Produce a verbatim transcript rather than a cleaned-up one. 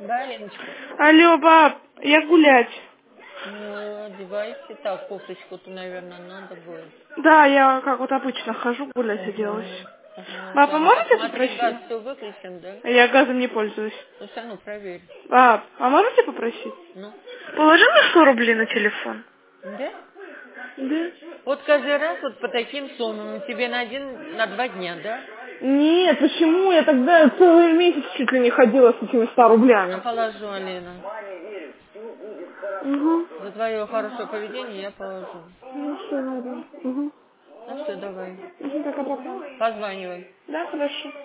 Да, Леночка? Алло, баб, я гулять. Ну, одевайся. Так, кофточку-то, наверное, надо будет. Да, я как вот обычно хожу гулять, Угу. оделась. Ага, Баб, а там, можете посмотри, попросить? газ все выключен, да? Я газом не пользуюсь. Слушай, а ну, проверь. Баб, а можете попросить? Ну? Положи мне сто рублей на телефон. Да? Да. Вот каждый раз вот по таким суммам тебе на один, на два дня, да? Нет, почему? Я тогда целый месяц чуть ли не ходила с этими ста Я рублями. положу, Алина. Угу. За твое хорошее поведение я положу. Ну что надо? Угу. Ну что, давай. Угу, пока-пока. Позванивай. Да, хорошо.